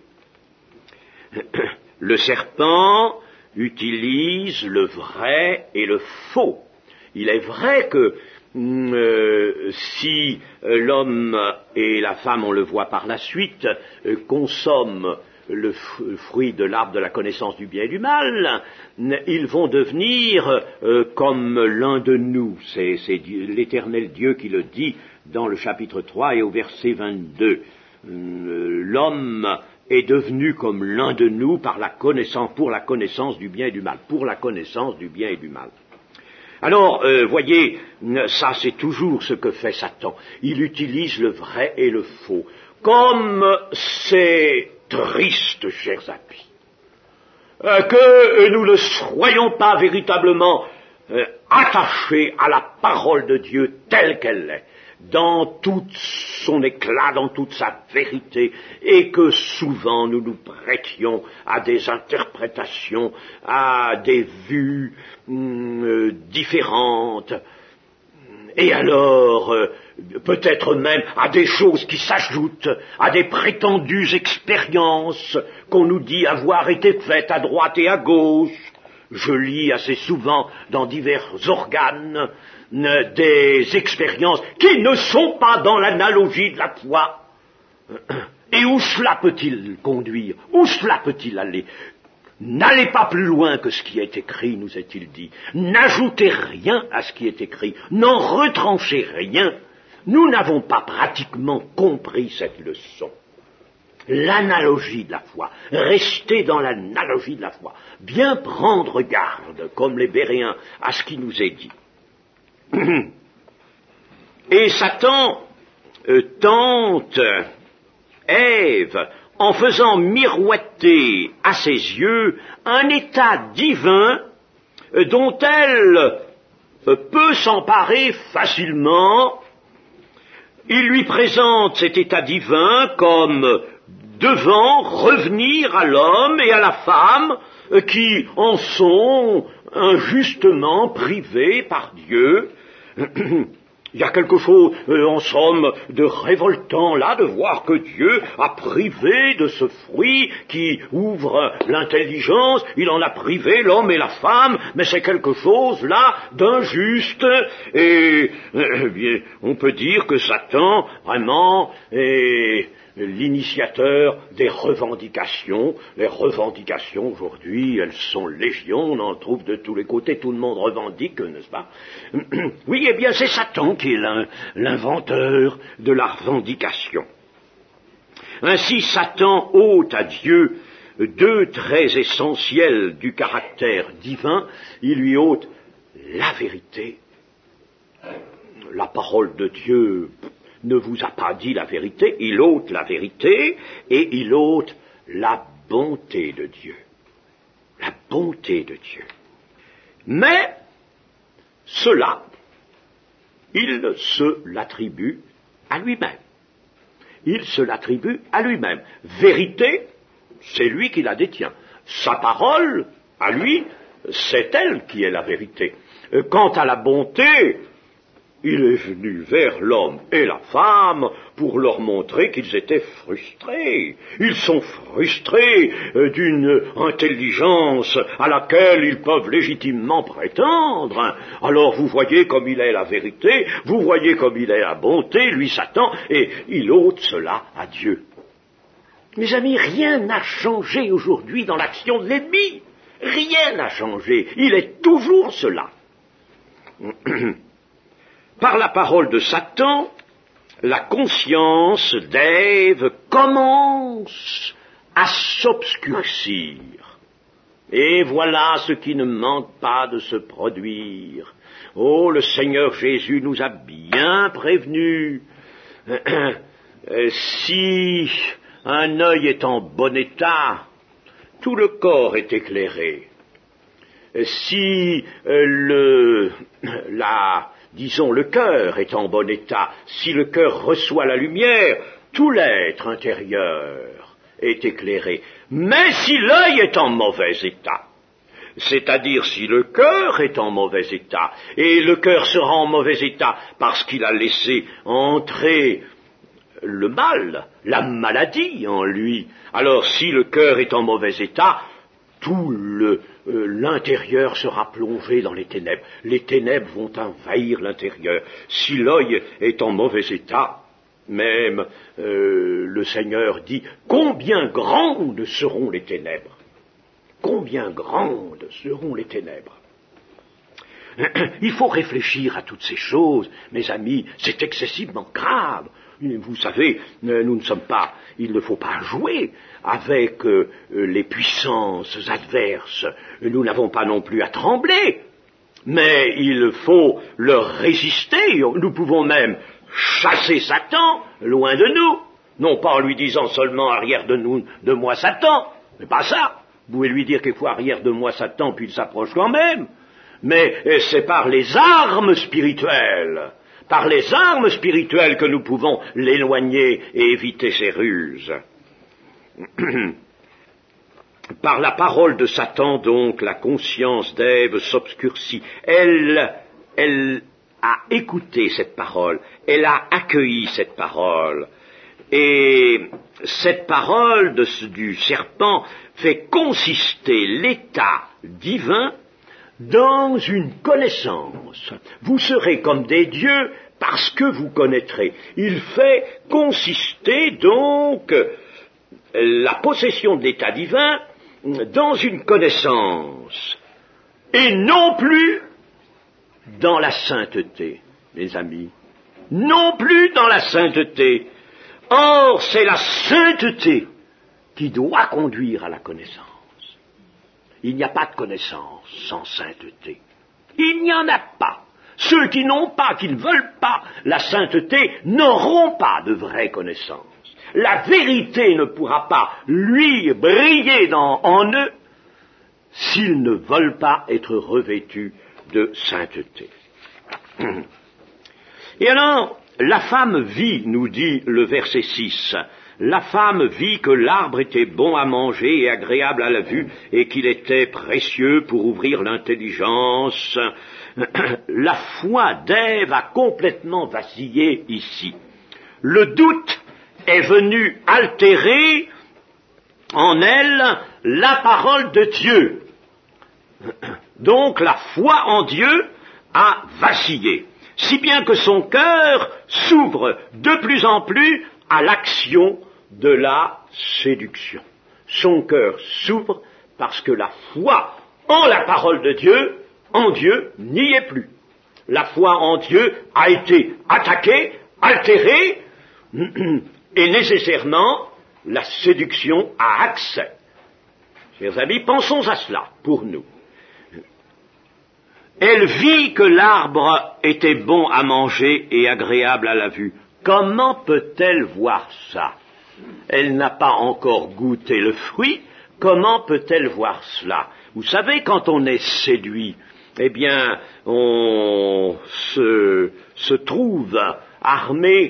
Le serpent utilise le vrai et le faux. Il est vrai que euh, si l'homme et la femme, on le voit par la suite, euh, consomment le fruit de l'arbre de la connaissance du bien et du mal, ils vont devenir euh, comme l'un de nous. C'est, c'est Dieu, l'Éternel Dieu qui le dit dans le chapitre trois et au verset vingt-deux. Euh, l'homme est devenu comme l'un de nous par la connaissance, pour la connaissance du bien et du mal, pour la connaissance du bien et du mal. Alors, euh, voyez, ça c'est toujours ce que fait Satan. Il utilise le vrai et le faux. Comme c'est triste, chers amis, euh, que nous ne soyons pas véritablement euh, attachés à la parole de Dieu telle qu'elle est, dans tout son éclat, dans toute sa vérité, et que souvent nous nous prêtions à des interprétations, à des vues euh, différentes, et alors euh, peut-être même à des choses qui s'ajoutent, à des prétendues expériences qu'on nous dit avoir été faites à droite et à gauche. Je lis assez souvent dans divers organes euh, des expériences qui ne sont pas dans l'analogie de la foi. Et où cela peut-il conduire? Où cela peut-il aller? N'allez pas plus loin que ce qui est écrit, nous est-il dit. N'ajoutez rien à ce qui est écrit. N'en retranchez rien. Nous n'avons pas pratiquement compris cette leçon. L'analogie de la foi. Rester dans l'analogie de la foi. Bien prendre garde, comme les Béréens, à ce qui nous est dit. Et Satan euh, tente Ève en faisant miroiter à ses yeux un état divin euh, dont elle euh, peut s'emparer facilement. Il lui présente cet état divin comme devant revenir à l'homme et à la femme euh, qui en sont injustement privés par Dieu. Il y a quelque chose, euh, en somme, de révoltant là, de voir que Dieu a privé de ce fruit qui ouvre l'intelligence, il en a privé l'homme et la femme, mais c'est quelque chose là d'injuste, et euh, bien, on peut dire que Satan, vraiment, est l'initiateur des revendications. Les revendications, aujourd'hui, elles sont légion, on en trouve de tous les côtés, tout le monde revendique, n'est-ce pas? Oui, eh bien, c'est Satan qui est l'inventeur de la revendication. Ainsi, Satan ôte à Dieu deux traits essentiels du caractère divin. Il lui ôte la vérité. La parole de Dieu ne vous a pas dit la vérité, il ôte la vérité et il ôte la bonté de Dieu. La bonté de Dieu. Mais cela, il se l'attribue à lui-même. Il se l'attribue à lui-même. Vérité, c'est lui qui la détient. Sa parole, à lui, c'est elle qui est la vérité. Quant à la bonté, il est venu vers l'homme et la femme pour leur montrer qu'ils étaient frustrés. Ils sont frustrés euh, d'une intelligence à laquelle ils peuvent légitimement prétendre. Alors vous voyez comme il est la vérité, vous voyez comme il est la bonté, lui Satan, et il ôte cela à Dieu. Mes amis, rien n'a changé aujourd'hui dans l'action de l'ennemi. Rien n'a changé. Il est toujours cela. Par la parole de Satan, la conscience d'Ève commence à s'obscurcir. Et voilà ce qui ne manque pas de se produire. Oh, le Seigneur Jésus nous a bien prévenus. Si un œil est en bon état, tout le corps est éclairé. Si euh, le, la, disons, le cœur est en bon état, si le cœur reçoit la lumière, tout l'être intérieur est éclairé. Mais si l'œil est en mauvais état, c'est-à-dire si le cœur est en mauvais état, et le cœur sera en mauvais état parce qu'il a laissé entrer le mal, la maladie en lui, alors si le cœur est en mauvais état, tout le, euh, l'intérieur sera plongé dans les ténèbres. Les ténèbres vont envahir l'intérieur. Si l'œil est en mauvais état, même euh, le Seigneur dit, combien grandes seront les ténèbres? Combien grandes seront les ténèbres? Il faut réfléchir à toutes ces choses, mes amis, c'est excessivement grave. Vous savez, nous ne sommes pas, il ne faut pas jouer avec euh, les puissances adverses. Nous n'avons pas non plus à trembler, mais il faut leur résister. Nous pouvons même chasser Satan loin de nous, non pas en lui disant seulement arrière de nous, de moi Satan, mais pas ça. Vous pouvez lui dire quelquefois arrière de moi Satan, puis il s'approche quand même. Mais c'est par les armes spirituelles. Par les armes spirituelles que nous pouvons l'éloigner et éviter ses ruses. Par la parole de Satan, donc, la conscience d'Ève s'obscurcit. Elle, elle a écouté cette parole, elle a accueilli cette parole. Et cette parole de, du serpent fait consister l'état divin dans une connaissance. Vous serez comme des dieux parce que vous connaîtrez. Il fait consister donc la possession de l'état divin dans une connaissance et non plus dans la sainteté, mes amis. Non plus dans la sainteté. Or, c'est la sainteté qui doit conduire à la connaissance. Il n'y a pas de connaissance sans sainteté. Il n'y en a pas. Ceux qui n'ont pas, qui ne veulent pas la sainteté, n'auront pas de vraie connaissance. La vérité ne pourra pas, lui, briller dans, en eux s'ils ne veulent pas être revêtus de sainteté. Et alors, la femme vit, nous dit le verset six, la femme vit que l'arbre était bon à manger et agréable à la vue, et qu'il était précieux pour ouvrir l'intelligence. La foi d'Ève a complètement vacillé ici. Le doute est venu altérer en elle la parole de Dieu. Donc la foi en Dieu a vacillé, si bien que son cœur s'ouvre de plus en plus à l'action de la séduction. Son cœur s'ouvre parce que la foi en la parole de Dieu, en Dieu, n'y est plus. La foi en Dieu a été attaquée, altérée, et nécessairement, la séduction a accès. Chers amis, pensons à cela pour nous. Elle vit que l'arbre était bon à manger et agréable à la vue. Comment peut-elle voir ça? Elle n'a pas encore goûté le fruit, comment peut-elle voir cela? Vous savez, quand on est séduit, eh bien, on se, se trouve armé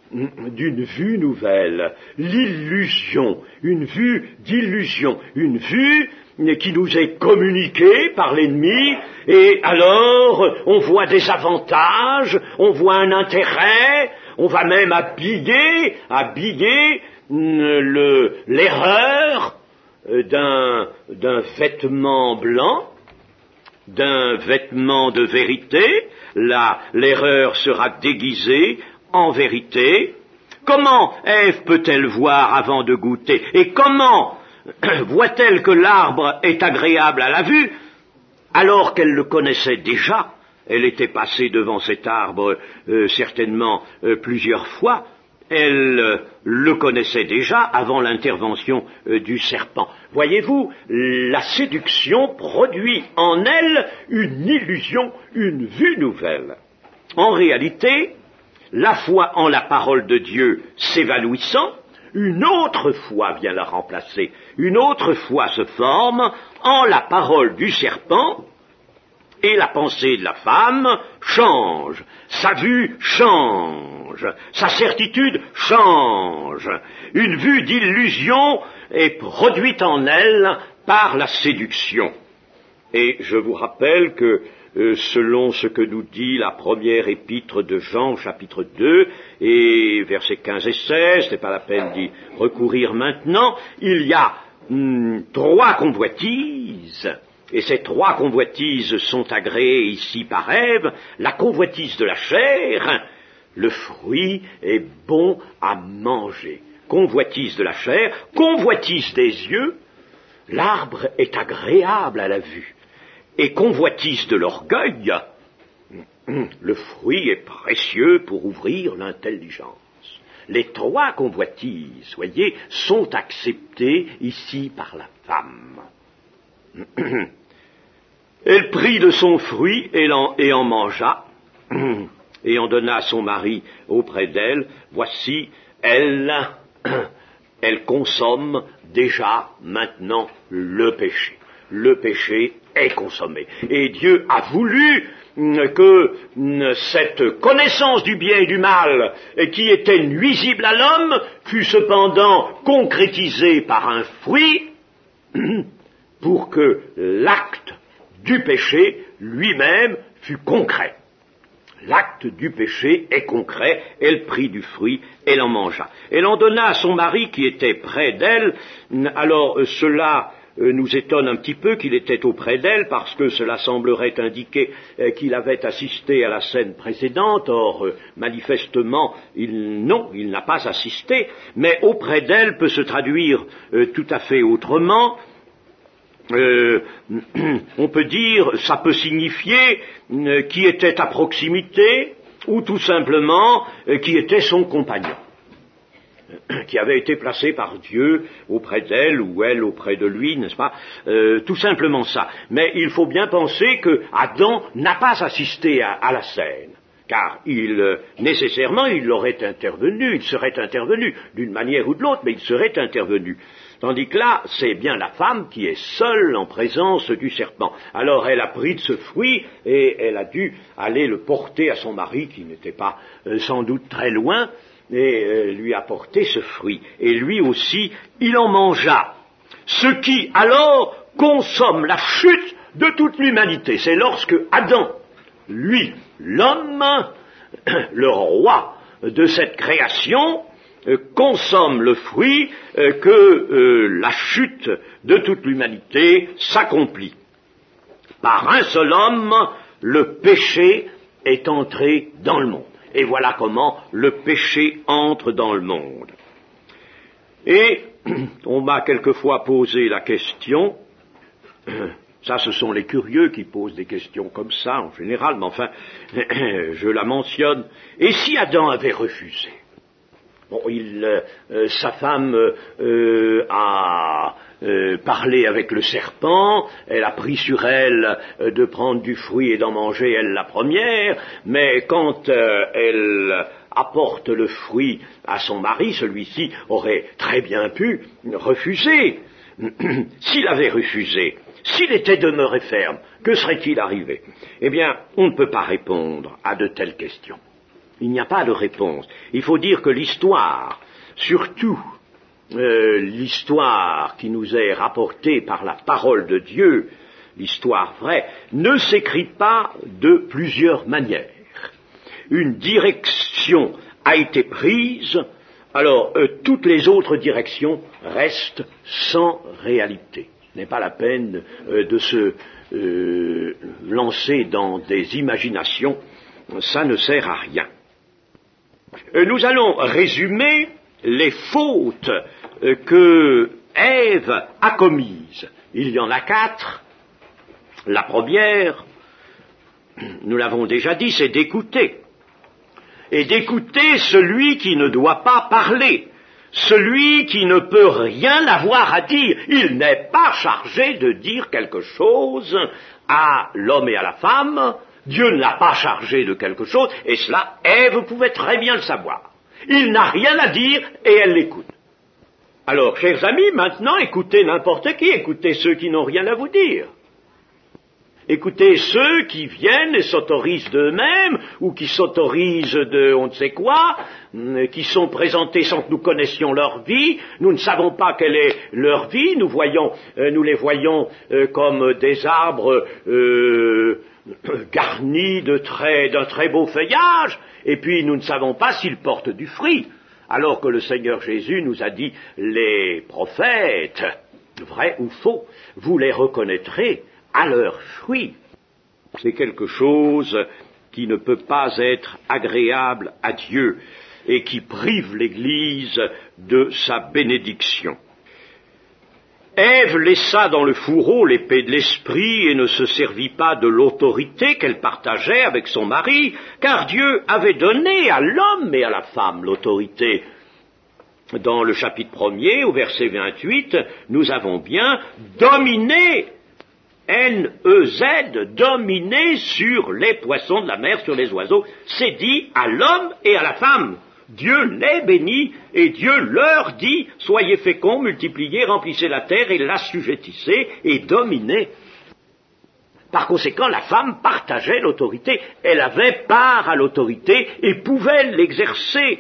d'une vue nouvelle, l'illusion, une vue d'illusion, une vue qui nous est communiquée par l'ennemi, et alors on voit des avantages, on voit un intérêt, on va même habiller, habiller le, l'erreur d'un, d'un vêtement blanc, d'un vêtement de vérité. Là, l'erreur sera déguisée en vérité. Comment Ève peut-elle voir avant de goûter? Et comment voit-elle que l'arbre est agréable à la vue, alors qu'elle le connaissait déjà? Elle était passée devant cet arbre euh, certainement euh, plusieurs fois. Elle euh, le connaissait déjà avant l'intervention euh, du serpent. Voyez-vous, la séduction produit en elle une illusion, une vue nouvelle. En réalité, la foi en la parole de Dieu s'évanouissant, une autre foi vient la remplacer. Une autre foi se forme en la parole du serpent, et la pensée de la femme change, sa vue change, sa certitude change. Une vue d'illusion est produite en elle par la séduction. Et je vous rappelle que Euh, selon ce que nous dit la première épître de Jean, chapitre deux, et versets quinze et seize, c'est pas la peine d'y recourir maintenant, il y a hum, trois convoitises, et ces trois convoitises sont agréées ici par Ève. La convoitise de la chair, le fruit est bon à manger. Convoitise de la chair, convoitise des yeux, l'arbre est agréable à la vue. Et convoitise de l'orgueil, le fruit est précieux pour ouvrir l'intelligence. Les trois convoitises, voyez, sont acceptées ici par la femme. Elle prit de son fruit et en, et en mangea, et en donna à son mari auprès d'elle. Voici, elle, elle consomme déjà maintenant le péché. Le péché est consommé. Et Dieu a voulu que cette connaissance du bien et du mal, qui était nuisible à l'homme, fût cependant concrétisée par un fruit, pour que l'acte du péché lui-même fût concret. L'acte du péché est concret, elle prit du fruit, elle en mangea. Elle en donna à son mari qui était près d'elle. Alors cela nous étonne un petit peu qu'il était auprès d'elle, parce que cela semblerait indiquer euh, qu'il avait assisté à la scène précédente. Or, euh, manifestement, il, non, il n'a pas assisté, mais auprès d'elle peut se traduire euh, tout à fait autrement. Euh, on peut dire, ça peut signifier euh, qui était à proximité, ou tout simplement euh, qui était son compagnon, qui avait été placé par Dieu auprès d'elle, ou elle auprès de lui, n'est-ce pas, euh, tout simplement ça. Mais il faut bien penser que Adam n'a pas assisté à, à la scène, car il, euh, nécessairement, il aurait intervenu, il serait intervenu, d'une manière ou de l'autre, mais il serait intervenu. Tandis que là, c'est bien la femme qui est seule en présence du serpent. Alors elle a pris de ce fruit, et elle a dû aller le porter à son mari, qui n'était pas euh, sans doute très loin, et euh, lui apporter ce fruit. Et lui aussi, il en mangea. Ce qui, alors, consomme la chute de toute l'humanité. C'est lorsque Adam, lui, l'homme, le roi de cette création, euh, consomme le fruit, euh, que euh, la chute de toute l'humanité s'accomplit. Par un seul homme, le péché est entré dans le monde. Et voilà comment le péché entre dans le monde. Et on m'a quelquefois posé la question, ça ce sont les curieux qui posent des questions comme ça en général, mais enfin, je la mentionne, et si Adam avait refusé? Bon, il, euh, sa femme euh, a euh, parlé avec le serpent, elle a pris sur elle euh, de prendre du fruit et d'en manger, elle la première, mais quand euh, elle apporte le fruit à son mari, celui-ci aurait très bien pu refuser. S'il avait refusé, s'il était demeuré ferme, que serait-il arrivé? Eh bien, on ne peut pas répondre à de telles questions. Il n'y a pas de réponse. Il faut dire que l'histoire, surtout euh, l'histoire qui nous est rapportée par la parole de Dieu, l'histoire vraie, ne s'écrit pas de plusieurs manières. Une direction a été prise, alors euh, toutes les autres directions restent sans réalité. Ce n'est pas la peine euh, de se euh, lancer dans des imaginations, ça ne sert à rien. Euh, nous allons résumer les fautes euh, que Ève a commises. Il y en a quatre. La première, nous l'avons déjà dit, c'est d'écouter. Et d'écouter celui qui ne doit pas parler, celui qui ne peut rien avoir à dire. Il n'est pas chargé de dire quelque chose à l'homme et à la femme. Dieu ne l'a pas chargé de quelque chose, et cela, Ève pouvait très bien le savoir. Il n'a rien à dire, et elle l'écoute. Alors, chers amis, maintenant, écoutez n'importe qui, écoutez ceux qui n'ont rien à vous dire. Écoutez ceux qui viennent et s'autorisent d'eux-mêmes, ou qui s'autorisent de on ne sait quoi, qui sont présentés sans que nous connaissions leur vie. Nous ne savons pas quelle est leur vie, nous, voyons, euh, nous les voyons euh, comme des arbres euh, garnis de très, d'un très beau feuillage, et puis nous ne savons pas s'ils portent du fruit, alors que le Seigneur Jésus nous a dit, les prophètes, vrais ou faux, vous les reconnaîtrez à leurs fruits. C'est quelque chose qui ne peut pas être agréable à Dieu et qui prive l'Église de sa bénédiction. Ève laissa dans le fourreau l'épée de l'esprit et ne se servit pas de l'autorité qu'elle partageait avec son mari, car Dieu avait donné à l'homme et à la femme l'autorité. Dans le chapitre premier, au verset vingt-huit, nous avons bien dominé, N E Z, dominé sur les poissons de la mer, sur les oiseaux. C'est dit à l'homme et à la femme. Dieu les bénit et Dieu leur dit, soyez féconds, multipliez, remplissez la terre et l'assujettissez et dominez. Par conséquent, la femme partageait l'autorité, elle avait part à l'autorité et pouvait l'exercer.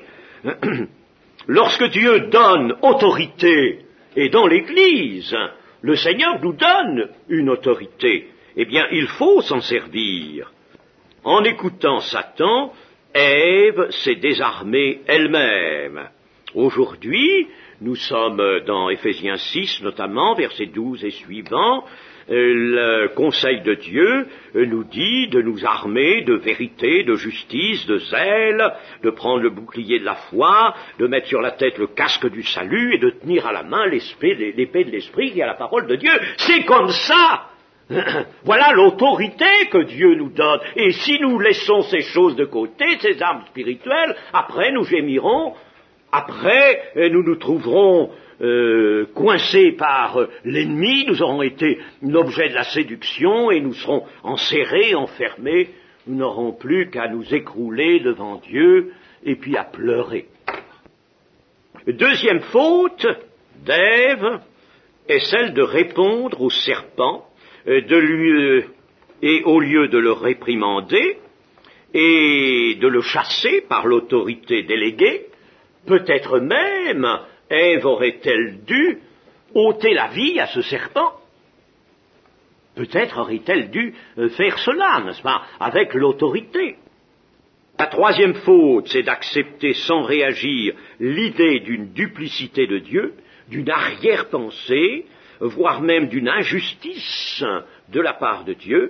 Lorsque Dieu donne autorité, et dans l'Église, le Seigneur nous donne une autorité, eh bien, il faut s'en servir. En écoutant Satan, Ève s'est désarmée elle-même. Aujourd'hui, nous sommes dans Éphésiens six, notamment, versets douze et suivants. Le conseil de Dieu nous dit de nous armer de vérité, de justice, de zèle, de prendre le bouclier de la foi, de mettre sur la tête le casque du salut et de tenir à la main l'épée de l'esprit qui est la parole de Dieu. C'est comme ça. Voilà l'autorité que Dieu nous donne. Et si nous laissons ces choses de côté, ces armes spirituelles, après nous gémirons, après nous nous trouverons euh, coincés par euh, l'ennemi, nous aurons été l'objet de la séduction et nous serons enserrés, enfermés, nous n'aurons plus qu'à nous écrouler devant Dieu et puis à pleurer. Deuxième faute d'Ève est celle de répondre au serpent de lui, et au lieu de le réprimander et de le chasser par l'autorité déléguée, peut-être même Ève aurait-elle dû ôter la vie à ce serpent. Peut-être aurait-elle dû faire cela, n'est-ce pas, avec l'autorité. La troisième faute, c'est d'accepter sans réagir l'idée d'une duplicité de Dieu, d'une arrière-pensée, voire même d'une injustice de la part de Dieu.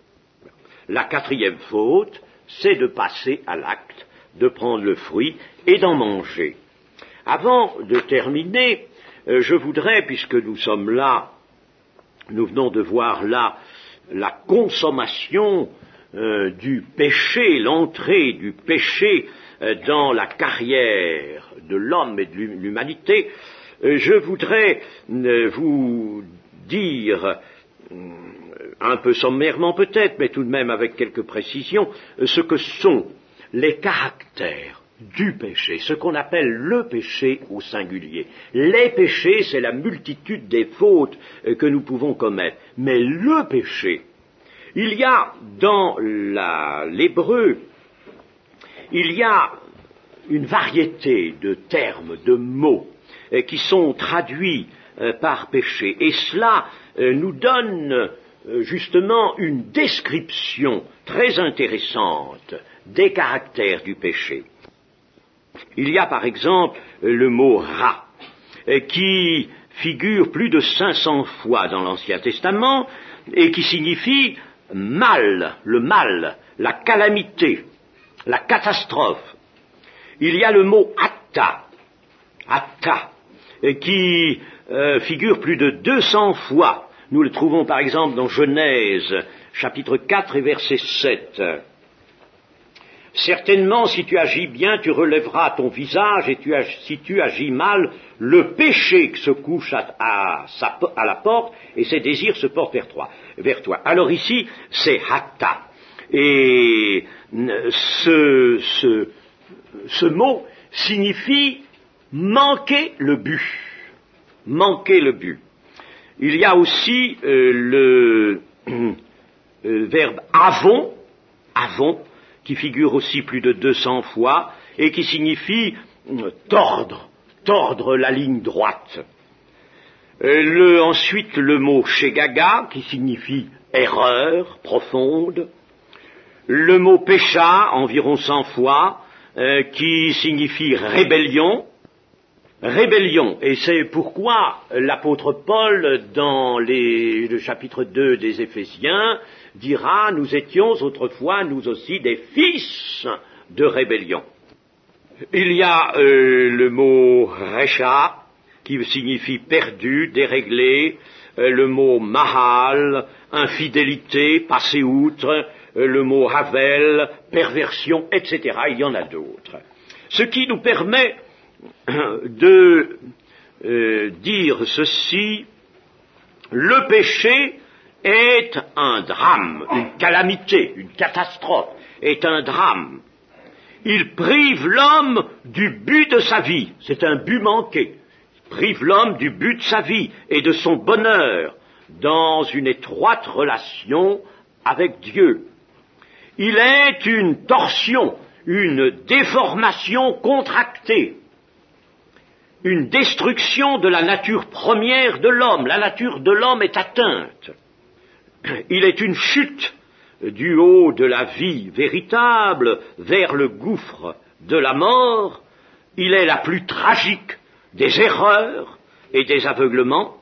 La quatrième faute, c'est de passer à l'acte, de prendre le fruit et d'en manger. Avant de terminer, je voudrais, puisque nous sommes là, nous venons de voir là la consommation euh, du péché, l'entrée du péché euh, dans la carrière de l'homme et de l'humanité, je voudrais vous dire, un peu sommairement peut-être, mais tout de même avec quelques précisions, ce que sont les caractères du péché, ce qu'on appelle le péché au singulier. Les péchés, c'est la multitude des fautes que nous pouvons commettre, mais le péché, il y a dans la, l'hébreu, il y a une variété de termes, de mots, euh, qui sont traduits euh, par péché. Et cela euh, nous donne euh, justement une description très intéressante des caractères du péché. Il y a par exemple le mot rat, euh, qui figure plus de cinq cents fois dans l'Ancien Testament et qui signifie mal, le mal, la calamité, la catastrophe. Il y a le mot atta, atta, qui euh, figure plus de deux cents fois. Nous le trouvons par exemple dans Genèse, chapitre quatre et verset sept. Certainement, si tu agis bien, tu relèveras ton visage, et tu ag- si tu agis mal, le péché se couche à, à, sa, à la porte, et ses désirs se portent vers toi. Vers toi. Alors ici, c'est hatta. Et ce, ce, ce mot signifie manquer le but. Manquer le but. Il y a aussi euh, le euh, verbe avon, avon, qui figure aussi plus de deux cents fois, et qui signifie euh, tordre, tordre la ligne droite. Euh, le, ensuite, le mot shegaga, qui signifie erreur profonde. Le mot pécha, environ cent fois, euh, qui signifie rébellion. Rébellion, et c'est pourquoi l'apôtre Paul, dans les, le chapitre deux des Éphésiens, dira « Nous étions autrefois, nous aussi, des fils de rébellion ». Il y a euh, le mot « recha » qui signifie perdu, déréglé, euh, le mot « mahal », infidélité, passer outre, euh, le mot « havel », perversion, et cetera. Il y en a d'autres. Ce qui nous permet de euh, dire ceci, le péché est un drame, une calamité, une catastrophe, est un drame. Il prive l'homme du but de sa vie, c'est un but manqué. Il prive l'homme du but de sa vie et de son bonheur dans une étroite relation avec Dieu. Il est une torsion, une déformation contractée, une destruction de la nature première de l'homme. La nature de l'homme est atteinte. Il est une chute du haut de la vie véritable vers le gouffre de la mort. Il est la plus tragique des erreurs et des aveuglements.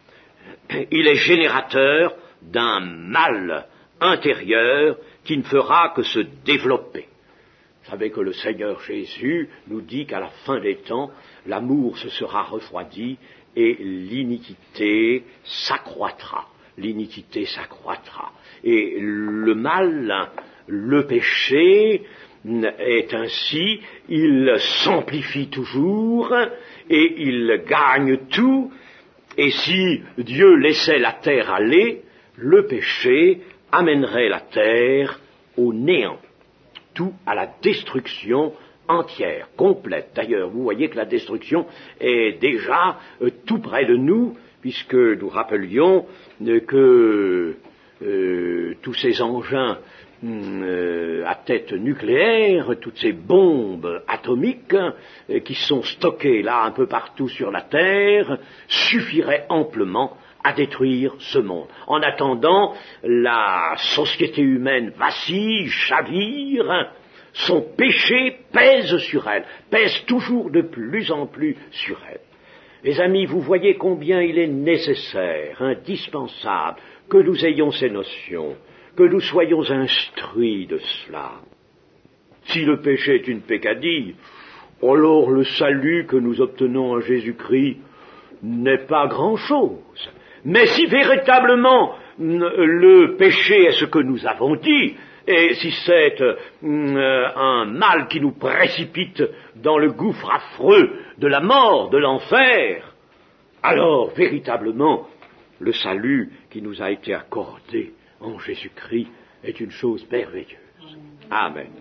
Il est générateur d'un mal intérieur qui ne fera que se développer. Vous savez que le Seigneur Jésus nous dit qu'à la fin des temps, l'amour se sera refroidi et l'iniquité s'accroîtra. L'iniquité s'accroîtra. Et le mal, le péché, est ainsi, il s'amplifie toujours et il gagne tout. Et si Dieu laissait la terre aller, le péché amènerait la terre au néant. Tout à la destruction entière, complète. D'ailleurs, vous voyez que la destruction est déjà euh, tout près de nous, puisque nous rappelions euh, que euh, tous ces engins euh, à tête nucléaire, toutes ces bombes atomiques euh, qui sont stockées là un peu partout sur la Terre, suffiraient amplement à détruire ce monde. En attendant, la société humaine vacille, chavire, son péché pèse sur elle, pèse toujours de plus en plus sur elle. Les amis, vous voyez combien il est nécessaire, indispensable, que nous ayons ces notions, que nous soyons instruits de cela. Si le péché est une peccadille, alors le salut que nous obtenons en Jésus-Christ n'est pas grand-chose. Mais si véritablement le péché est ce que nous avons dit, et si c'est euh, un mal qui nous précipite dans le gouffre affreux de la mort, de l'enfer, alors véritablement le salut qui nous a été accordé en Jésus-Christ est une chose merveilleuse. Amen.